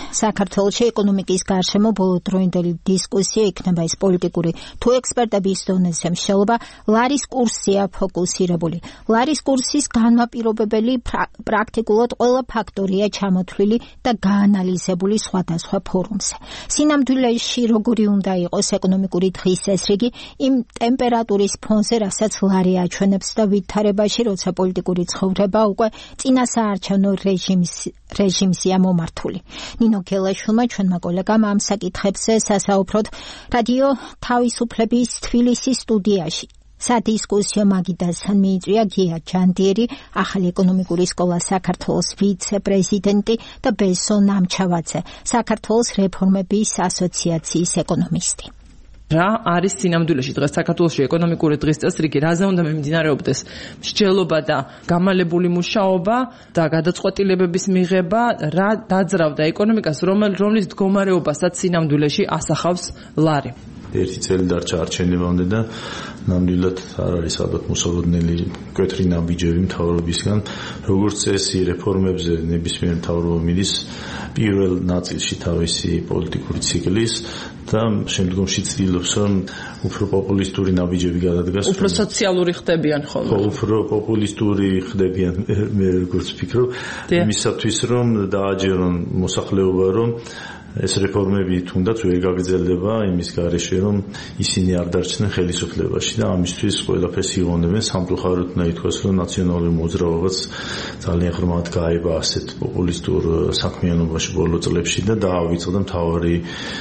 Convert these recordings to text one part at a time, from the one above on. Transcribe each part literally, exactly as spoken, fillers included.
საქართველოში ეკონომიკის გარშემო ბოლოდროინდელი დისკუსია იქნება ეს პოლიტიკური თუ ექსპერტების დონეზე მსჯელობა ლარის კურსია ფოკუსირებული. ლარის კურსის განმაპირობებელი პრაქტიკულად ყველა ფაქტორია ჩამოთვლილი და გაანალიზებული სხვადასხვა ფორუმზე. სინამდვილეში როგორი უნდა იყოს ეკონომიკური დღის წესრიგი იმ ტემპერატურის ფონზე, რასაც ლარი აჩვენებს და ვითარებაში, როცა პოლიტიკური ცხოვრება უკვე წინასაარჩევნო რეჟიმის რეჟიმზეა მომართული. ნინო გელაშვილმა ჩვენმა კოლეგამ ამ საკითხებზე სასაუბროდ რადიო თავისუფლების თბილისის სტუდიაში სადისკუსიო მაგიდასთან მიიწვია გია ჯანდიერი, ახალი ეკონომიკური სკოლა საქართველოს ვიცე-პრეზიდენტი და ბესო ნამჩავაძე, საქართველოს რეფორმების ასოციაციის ეკონომისტი. რა არის სინამდვილეში დღეს საქართველოში ეკონომიკური დღის წესრიგი, რაზე უნდა მიმდინარეობდეს მსჯელობა და გამალებული მუშაობა და გადაწყვეტილებების მიღება, რა დაძრავდა ეკონომიკას, რომლის მდგომარეობასაც სინამდვილეში ასახავს ლარი. ერთი წელი დარჩა არჩევნებამდე და ნამდვილად არ არის ალბათ მოსალოდნელი მკვეთრი ნაბიჯები მთავრობისგან, როგორც წესი რეფორმებზე ნებისმიერ მთავრობა მიდის პირველ ნაწილში თავისი პოლიტიკური ციკლის და შემდგომში ცდილობს რომ უფრო პოპულისტური ნაბიჯები გადადგას. უფრო სოციალური ხდებიან ხოლმე. უფრო პოპულისტური ხდებიან, მე როგორც ვფიქრობ, იმისათვის რომ დააჯერონ მოსახლეობა რომ ეს რეფორმები თუნდაც ვერ გაგრძელდება იმის გარეშე რომ ისინი არ დარჩნენ ხელისუფლებაში და ამისთვის ყველაფერს იღონებენ. სამწუხაროდ უნდა ითქვას რომ ნაციონალური მოძრაობაც ძალიან ღრმად გაება ასეთ პოპულისტურ საქმიანობაში ბოლო წლებში და დაავიწყდა მთავარი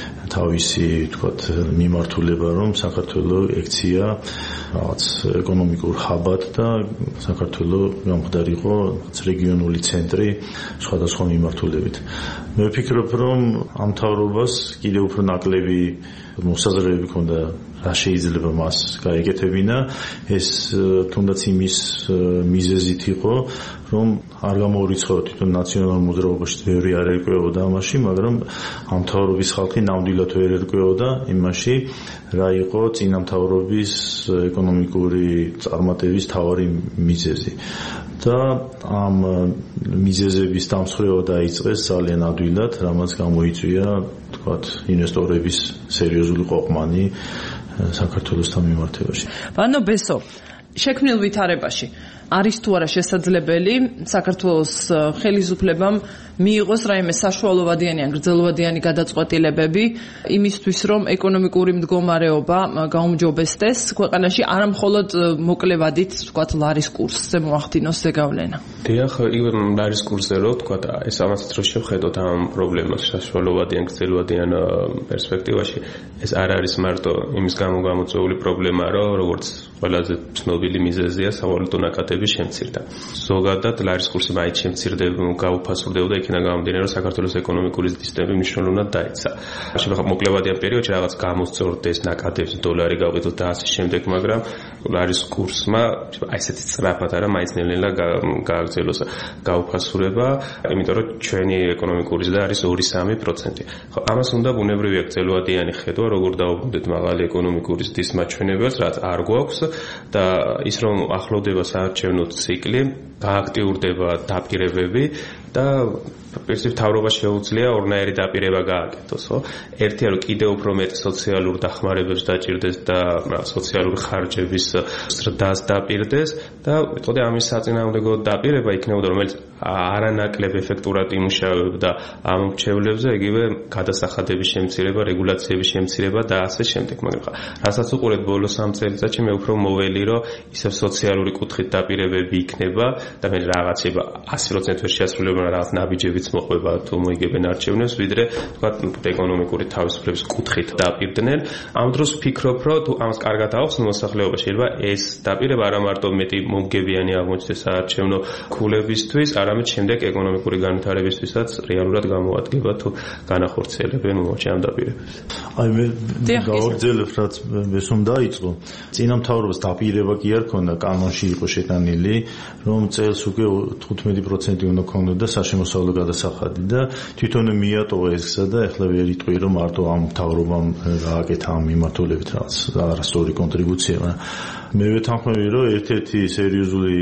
თავისი თქვათ მიმართულება რომ საქართველოს ექცია რაღაც ეკონომიკურ ჰაბად და საქართველოს გამხდარიყო რეგიონული ცენტრი სხვადასხვა მიმართულებით. მე ვფიქრობ რომ ამ მთავრობას კიდევ უფრო ნაკლები მოსაზრებები ჰქონდა რა შეიძლება მას გაეკეთებინა. ეს თუნდაც იმის მიზეზით იყო რომ არ გამოურიცხავდა თვითონ ნაციონალურ მოძრაობაში ბევრი არ ერკვეოდა ამაში, მაგრამ ამ მთავრობის ხალხი ნამდვილად ვერ ერკვეოდა იმაში, რა იყო წინა მთავრობის ეკონომიკური წარმატების მთავარი მიზეზი. და ამ მიზეზების დამსხვრევა დაიწყეს ძალიან ადვილად, რამაც გამოიწვია თქვათ ინვესტორების სერიოზული ყოფმანი საქართველოსთან მიმართებაში. ბანო ბესო, შექმნილ ვითარებაში არის თუ არა შესაძლებელი საქართველოს ხელისუფლებამ მიიღოს რაიმე საშუალოვადიანი ან გრძელვადიანი გადაწყვეტილებები იმისთვის, რომ ეკონომიკური მდგომარეობა გაუმჯობესდეს ქვეყანაში, არა მხოლოდ მოკლევადით, ვთქვათ, ლარის კურსზე მოახდინოს ზეგავლენა. დიახ, იგივე ლარის კურსზე რო ვთქვათ, ეს ამასაც რო შევხედოთ ამ პრობლემას საშუალოვადიან გრძელვადიან პერსპექტივაში, ეს არ არის მარტო იმის გამო გამოწვეული პრობლემა, რომ როგორც ყველაზე ცნობილი მიზეზია სავალუტო ნაკადების შემცირდა. ზოგადად ლარის კურსი მაინც შემცირდება, გაუფასურდებოდა იქიდან გამომდინარე, რომ საქართველოს ეკონომიკური სისტემა მნიშვნელოვნად დაეცა. შეიძლება მოკლევადიან პერიოდში რაღაც გამოსწორდეს ნაკადებს, დოლარი გავყიდოთ და ასე შემდეგ, მაგრამ ლარის კურსმა აი ესეთი სწრაფად არა მაინც ნელ-ნელა გააგრძელოს გაუფასურება, იმიტომ რომ ჩვენი ეკონომიკური ზრდა არის ორი სამი პროცენტი. ხო, ამას უნდა ბუნებრივია გრძელვადიანი ხედვა, როგორ დავუბრუნდეთ მაღალი ეკონომიკური ზრდის მაჩვენებელს, რაც არ გვაქვს და ის რომ ახლოვდება საარჩევნო ციკლი, გააქტიურდება დაპირებები და პრინციპ მთავრობა შეუძლია ორნაირი დაპირება გააკეთოს, ხო? ერთია რომ კიდევ უფრო მეტ სოციალურ დახმარებებს დაჭირდეს და სოციალური ხარჯების ზრდას დაპირდეს და მეტყოდე ამის საწინააღმდეგო დაპირება იქნებოდა, რომელიც არანაკლებ ეფექტურად იმუშავებდა ამ მრჩევლებზე, იგივე გადასახადების შემცირება, რეგულაციების შემცირება და ასე შემდეგ. მაგრამ რასაც უყურეთ ბოლო სამ წელიწადში, მე უფრო მოველი, რომ ისევ სოციალური კუთხით დაპირებები იქნება და მე რაღაცება ასი პროცენტი ვერ შეასრულებენ რაღაც ნაბიჯებიც მოყვება თუ მოიგებენ არჩევნებს, ვიდრე თქვა ეკონომიკური თავისუფლების კუთხით დაპირდნენ. ამ დროს ვფიქრობ, რომ თუ ამას კარგად ახსნ მოსახლეობა, შეიძლება ეს დაპირება არა მარტო მეტი მომგებიანი აღმოჩნდეს საარჩევნო ქულებისთვის, არამედ შემდეგ ეკონომიკური განვითარებისთვისაც რეალურად გამოადგება თუ განახორციელებენ მომავალში ამ დაპირებებს. აი მე გავაგრძელებ, რაც მესომ დაიწყო. წინა მთავრობას დაპირება კი არ ქონდა, კანონში იყო შეტანილი, რომ წელს უკვე თხუთმეტი პროცენტი უნდა ქონოდა საშემოსავლო გადასახადი და თვითონ მიატოვა ეს გზა და ეხლა ვერ იტყვი რომ მარტო ამ მთავრობამ გააკეთა ამ მიმართულებით რაღაც არასწორი კონტრიბუცია. მე ვეთანხმები რომ ერთ-ერთი სერიოზული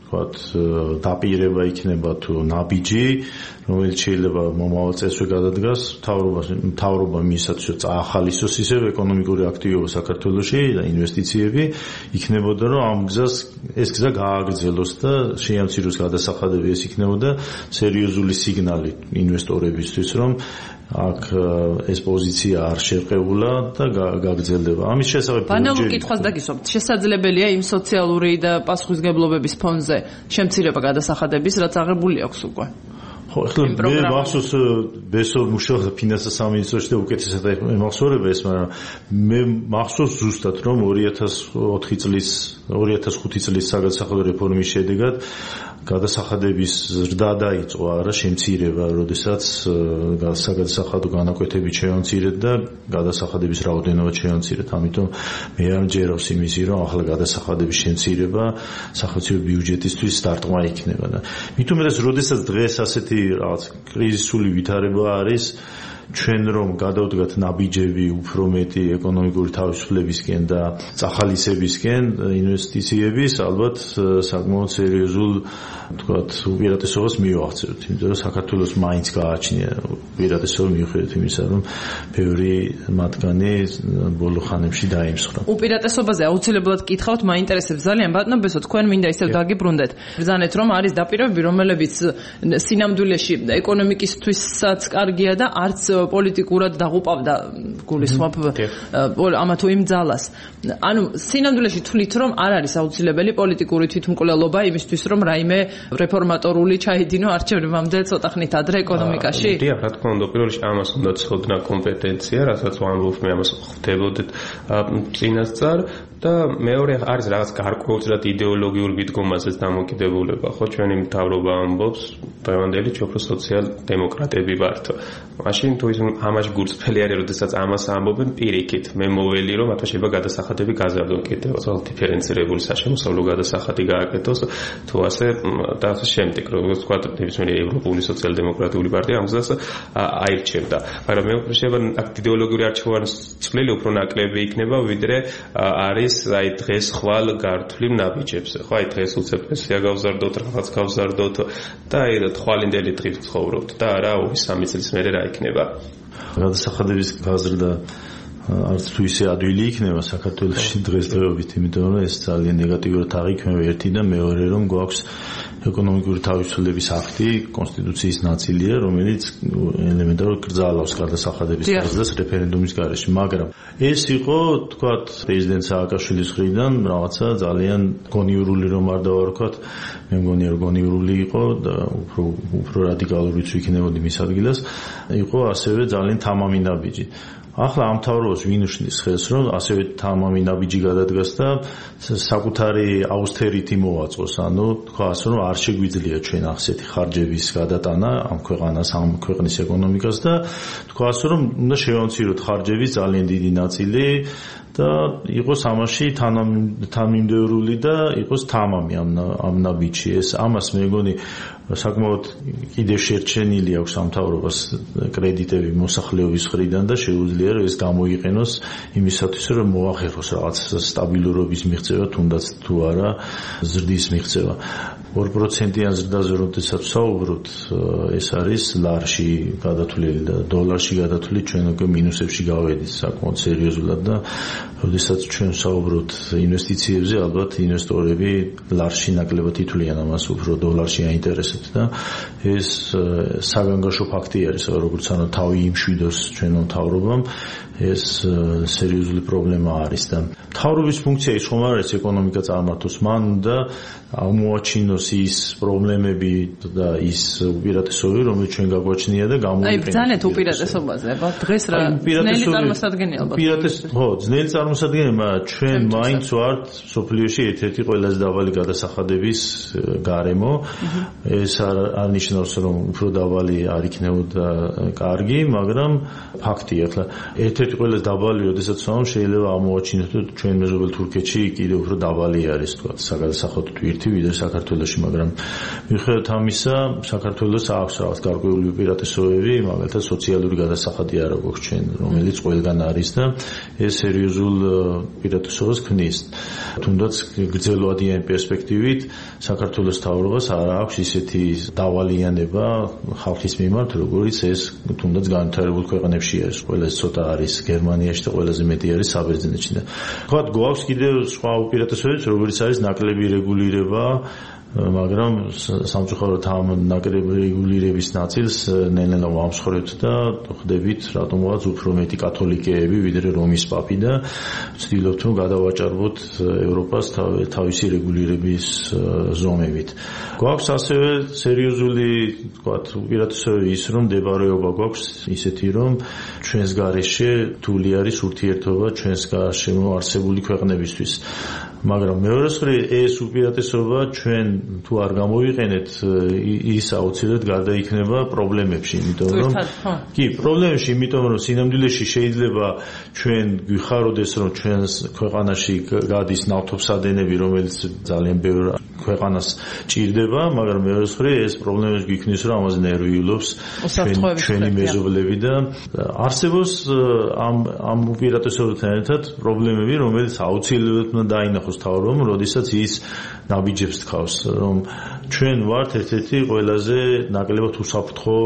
ვთქვათ, დაპირება იქნება თუ ნაბიჯი, რომელიც შეიძლება მომავალ წესვე გადადგას მთავრობას, მთავრობა მისაცო წაახალისოს ისევ ეკონომიკური აქტივობა საქართველოში და ინვესტიციები, იქნებოდა რომ ამ გზას ეს გზა გააგრძელოს და შეამციროს გადასახადები, ეს იქნებოდა სერიოზული სიგნალი ინვესტორებისთვის, რომ აქ ეს პოზიცია არ შერყევულა და გაგრძელდება. ამის შესახებ ბანალურ კითხვას დაგისვამთ. შესაძლებელია იმ სოციალური და პასუხისგებლობების ფონზე შემცირება გადასახადების, რაც აღებული აქვს უკვე. ხო, ახლა მე მახსოვს ბესო მუშაობდა ფინანსთა სამინისტროში და უკეთესად ემახსოვრება ეს, მაგრამ მე მახსოვს ზუსტად რომ ორი ათას ოთხი წლის ორი ათას ხუთი წლის საგადასახადო რეფორმის შედეგად გადასახადების ზრდა დაიწყო, არა შემცირება, როდესაც საგადასახადო განაკვეთებით შევამცირეთ და გადასახადების რაოდენობა შევამცირეთ. ამიტომ მე არ მჯერავს იმისი, რომ ახლა გადასახადების შემცირება სახელმწიფო ბიუჯეტისთვის სტარტმა იქნება და მით უმეტეს, როდესაც დღეს ასეთი რაღაც კრიზისული ვითარება არის, ჩვენ რომ გადავდგათ ნაბიჯები უფრო მეტი ეკონომიკური თავისუფლებისკენ და წახალისებისკენ ინვესტიციების, ალბათ საკმაოდ სერიოზულ თქვათ უპირატესობას მივახცევთ, იმიტომ რომ საქართველოს მაინც გააჩნია უპირატესობა მიუხედავად იმისა, რომ ბევრი მათგანი ბოლო ხანებში დაიმსხვრა. უპირატესობაზე აუცილებლად კითხავთ, მაინტერესებს ძალიან ბატონო ბესო, თქვენ მინდა ისევ დაგიბრუნდეთ. ბრძანეთ რომ არის დაპირებები, რომელებიც სინამდვილეში ეკონომიკისთვისაც კარგია და არც პოლიტიკურად დაღუპავდა გულისხმობ ამა თუ იმ ძალას. ანუ სინამდვილეში თვლით რომ არ არის აუცილებელი პოლიტიკური თვითმკვლელობა იმისთვის რომ რაიმე რეფორმატორული ჩაიდინო არჩევნებამდე ცოტა ხნით ადრე ეკონომიკაში? დიახ, რა თქმა უნდა, პირველ რიგში ამას უნდა ცოდნა კომპეტენცია, რასაც ვამბობ, მე ამას ხვდებოდეთ წინასწარ და მეორე არის რაღაც გარკვეულწილად იდეოლოგიურ მიდგომაზეც დამოკიდებულება, ხო, ჩვენი მთავრობა ამბობს, დღევანდელი ჩოქრო სოციალ-დემოკრატები ვართ. მაშინ თუ ის ამაში გულწრფელი არის, როდესაც ამას ამბობენ, პირიქით, მე მოველი რომ ათვა შეიძლება გადასახადები გაზარდონ კიდევ, თვალ დიფერენცირებული საშემოსავლო გადასახადი გააკეთოს, თუ ასე და ასე შემდეგ, როგორც თქვა, ნებისმიერი ევროპული სოციალ-დემოკრატიული პარტია ამ გზას აირჩევდა. მაგრამ მე შეიძლება აქ იდეოლოგიური არჩევანის წვლილი უფრო ნაკლები იქნება, ვიდრე არის აი დღეს ხვალ გართვლი ნაბიჯებზე. ხო, აი დღეს უცებ პენსია გავზარდოთ, რაღაც გავზარდოთ და აი თვალინდელი დღით ცხოვრობთ და არა ორი სამი წლის მერე რა იქნება. გადასახადების გაზრდა არც თუ ისე ადვილი იქნება საქართველოში დღესდღეობით, იმიტომ რომ ეს ძალიან ნეგატიურად აღიქმება ერთი და მეორე რომ გვაქვს ეკონომიკური თავისუფლების აქტი, კონსტიტუციის ნაწილია, რომელიც ელემენტარულად კრძალავს გადასახადების გაზრდას რეფერენდუმის გარეშე, მაგრამ ეს იყო, თქვათ, პრეზიდენტ სააკაშვილის მხრიდან რაღაცა ძალიან გონიურული რომ არ დავარქვათ, მე მგონია რომ გონიურული იყო და უფრო უფრო რადიკალურიც იქნებოდი მის ადგილას, იყო ასევე ძალიან თამამი ნაბიჯი. ახლა ამ მთავრობას ვინ უშლის ხელს, რომ ასევე თამამი ნაბიჯი გადადგას და საკუთარი აუსტერიტი მოვაწყოს, ანუ თქვა ასე რომ არ შეგვიძლია ჩვენ ახსეთი ხარჯების გადატანა ამ ქვეყანას, ამ ქვეყნის ეკონომიკას და თქვა ასე რომ უნდა შევამციროთ ხარჯების ძალიან დიდი ნაწილი და იყოს ამაში თანამიმდევრული და იყოს თამამი ამ ამ ნაბიჯში. ეს ამას მე მგონი საკმაოდ კიდევ შერჩენილი აქვს ამ მთავრობას კრედიტები მოსახლეობის მხრიდან და შეუძლია რომ ეს გამოიყენოს იმისათვის რომ მოახერხოს რაღაც სტაბილურობის მიღწევა, თუნდაც თუ არა ზრდის მიღწევა. ორ პროცენტიან ზრდაზე როდესაც საუბრობთ, ეს არის ლარში გადათვლილი და დოლარში გადათვლილი ჩვენ უკვე მინუსებში გავედით საკმაოდ სერიოზულად და როდესაც ჩვენ საუბრობთ ინვესტიციებზე, ალბათ ინვესტორები ლარში ნაკლებად ითვლიან ამას, უფრო დოლარში აინტერესებთ და ეს საგანგაშო ფაქტი არის, როგორც ანუ თავი იმშვიდოს ჩვენო მთავრობამ, ეს სერიოზული პრობლემა არის და მთავრობის ფუნქცია ის ხომ არ არის ეკონომიკა წარმართოს, მან უნდა აღმოაჩინოს ის პრობლემები და ის უპირატესობები, რომელიც ჩვენ გაგვაჩნია და გამოიყენოს. აი, ბრძანეთ უპირატესობაზე, აბა დღეს რა ძნელი წარმოსადგენია ალბათ. უპირატეს, ხო, ძნელი წარმოსადგენია, მაგრამ ჩვენ მაინც ვართ სოფლიოში ერთ-ერთი ყველაზე დაბალი გადასახადების გარემო. ეს არ არნიშნავს, რომ უფრო დაბალი არ იქნებოდა კარგი, მაგრამ ფაქტია, ახლა ერთ-ერთი ყველაზე დაბალი, როდესაც ვამბობ, შეიძლება აღმოაჩინოთ, რომ ჩვენ მეზობელ თურქეთში კიდევ უფრო დაბალი არის, თქვა, საგადასახადო ტვირთი, ვიდრე საქართველოში. პერიოდში, მაგრამ მიუხედავად ამისა, საქართველოს აქვს რაღაც გარკვეული უპირატესობები, მაგალითად სოციალური გადასახადი არა გვაქვს ჩვენ, რომელიც ყველგან არის და ეს სერიოზულ უპირატესობას ქმნის. თუნდაც გრძელვადიანი პერსპექტივით საქართველოს მთავრობას არ აქვს ისეთი დავალიანება ხალხის მიმართ, როგორც ეს თუნდაც განვითარებულ ქვეყნებში არის. ყველაზე ცოტა არის გერმანიაში და ყველაზე მეტი არის საბერძნეთში და თქვათ გვაქვს კიდევ სხვა უპირატესობებიც, როგორც არის ნაკლები რეგულირება, მაგრამ სამწუხაროდ ამ ნაკლები რეგულირების ნაწილს ნელ-ნელა ვამსხვრევთ და ხვდებით რატომღაც უფრო მეტი კათოლიკეები ვიდრე რომის პაპი და ვცდილობთ რომ გადავაჭარბოთ ევროპას თავისი რეგულირების ზომებით. გვაქვს ასევე სერიოზული თქვათ უპირატესობები ის რომ მდებარეობა გვაქვს ისეთი რომ ჩვენს გარეშე რთული არის ურთიერთობა ჩვენს გარშემო არსებული ქვეყნებისთვის. მაგრამ მეორე მხრივ ეს უპირატესობა ჩვენ თუ არ გამოვიყენეთ ის აუცილებლად გარდაიქმნება პრობლემებში, იმიტომ რომ კი, პრობლემებში, იმიტომ რომ სინამდვილეში შეიძლება ჩვენ გვიხაროდეს რომ ჩვენს ქვეყანაში გადის ნავთობსადენები, რომელიც ძალიან ბევრ ქვეყანას ჭირდება, მაგრამ მეორე მხრივ ეს პრობლემები გვიქნის რომ ამაზე ნერვიულობს ჩვენი მეზობლები და არსებობს ამ ამ უპირატესობებთან ერთად პრობლემები, რომელიც აუცილებლად უნდა დაინახოს თავრობამ, როდესაც ის ნაბიჯებს თქავს, რომ ჩვენ ვართ ერთ-ერთი ყველაზე ნაკლებად უსაფრთხო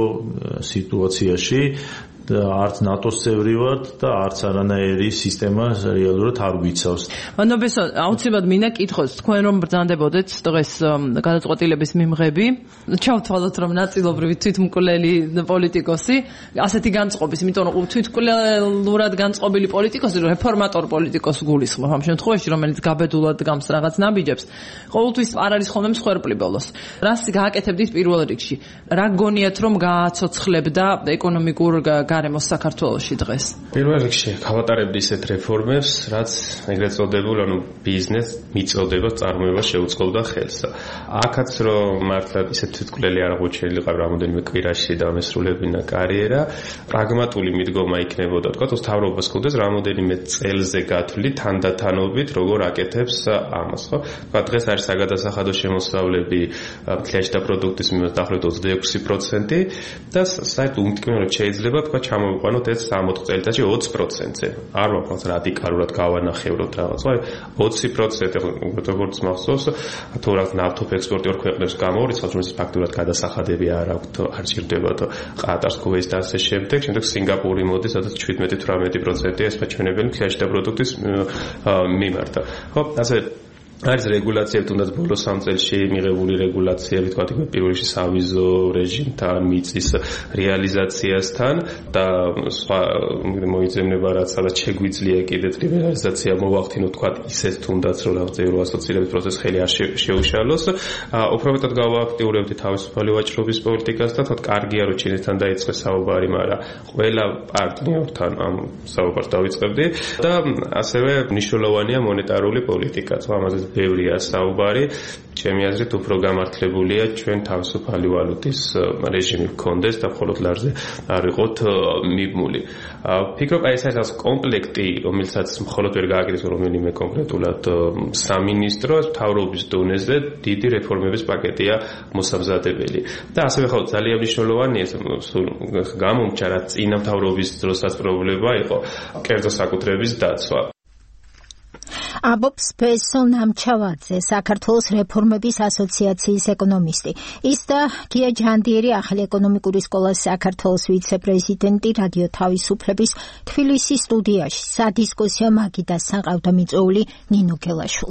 სიტუაციაში და არც ნატოს წევრი ვართ და არც არანაირი სისტემა რეალურად არ გვიცავს. მანდობეს აუცილებლად მინდა კითხოს, თქვენ რომ ბრძანდებოდეთ დღეს გადაწყვეტილების მიმღები, ჩავთვალოთ რომ ნაწილობრივ თვითმკვლელი პოლიტიკოსი, ასეთი განწყობის, იმიტომ რომ თვითმკვლელურად განწყობილი პოლიტიკოსი, რეფორმატორ პოლიტიკოსს გულისხმობ ამ შემთხვევაში, რომელიც გაბედულად გამს რაღაც ნაბიჯებს, ყოველთვის არ არის ხოლმე მსხვერპლი ბოლოს. რას გააკეთებდით პირველ რიგში? რა გონიათ რომ გააცოცხლებდა ეკონომიკურ გარემოს საქართველოში დღეს? პირველ რიგში გავატარებდი ისეთ რეფორმებს, რაც ეგრეთ წოდებულ, ანუ ბიზნეს მიწოდება წარმოება შეუწყობდა ხელს. აქაც რომ მართლა ისეთ თვითმკვლელი არ აღმოჩენილიყავ რამოდენიმე კვირაში და ამესრულებინა კარიერა, პრაგმატული მიდგომა იქნებოდა, თქვა, მთავრობას ხოდეს რამოდენიმე წელზე გათვლი თანდათანობით, როგორ აკეთებს ამას, ხო? თქვა, დღეს არის საგადასახადო შემოსავლები მთლიანში და პროდუქტის მიმართ დაახლოებით ოცდაექვსი პროცენტი და საერთოდ უმტკივნეულად შეიძლება თქვა ჩამოვიყვანოთ ეს სამოთხ წელიწადში ოცი პროცენტზე. არ ვაფხავს რადიკალურად გავანახევროთ რაღაც. აი ოცი პროცენტი როგორც მახსოვს, თუ რაღაც ნავთობ ექსპორტიორ ქვეყნებს გამორიცხავს, რომელიც ფაქტურად გადასახადები არ აქვთ, არ ჭირდებათ ყატარს, ქუვეითს და ასე შემდეგ. შემდეგ სინგაპური მოდის, სადაც შვიდმეტი ათვრამეტი პროცენტია ეს მაჩვენებელი მთლიანში და პროდუქტის მიმართ. ხო, ასე არის რეგულაციები, თუნდაც ბოლო სამ წელში მიღებული რეგულაციები, თქვა თქო პირველ რიგში სავიზო რეჟიმთან, მიწის რეალიზაციასთან და სხვა მოიძებნება რაც სადაც შეგვიძლია კიდევ ლიბერალიზაცია მოვახდინოთ, თქვა ისეთ თუნდაც რომ რაღაც ევროასოციირების პროცესს ხელი არ შეუშალოს. უფრო მეტად გავააქტიურებდი თავისუფალი ვაჭრობის პოლიტიკას და თქვა კარგია რომ ჩინეთთან დაიწყეს საუბარი, მაგრამ ყველა პარტნიორთან ამ საუბარს დავიწყებდი და ასევე მნიშვნელოვანია მონეტარული პოლიტიკა. ამაზე ბევრია საუბარი, ჩემი აზრით უფრო გამართლებულია ჩვენ თავისუფალი ვალუტის რეჟიმი გქონდეს და მხოლოდ ლარზე არ ვიყოთ მიბმული. ფიქრობ აი ეს არის კომპლექტი, რომელსაც მხოლოდ ვერ გააკეთებს რომელიმე კონკრეტულად სამინისტრო, მთავრობის დონეზე დიდი რეფორმების პაკეტია მოსამზადებელი. და ასევე ხო ძალიან მნიშვნელოვანია გამომჩა რა წინა მთავრობის დროსაც პრობლემა იყო კერძო საკუთრების დაცვა. ამბობს ფესო ნამჩავაძე, საქართველოს რეფორმების ასოციაციის ეკონომისტი. ის და გია ჯანდიერი, ახალი ეკონომიკური სკოლას საქართველოს ვიცე-პრეზიდენტი, რადიო თავისუფლების თბილისის სტუდიაში სადისკუსიო მაგიდასთან ყავდა მიწვეული ნინო გელაშვილი.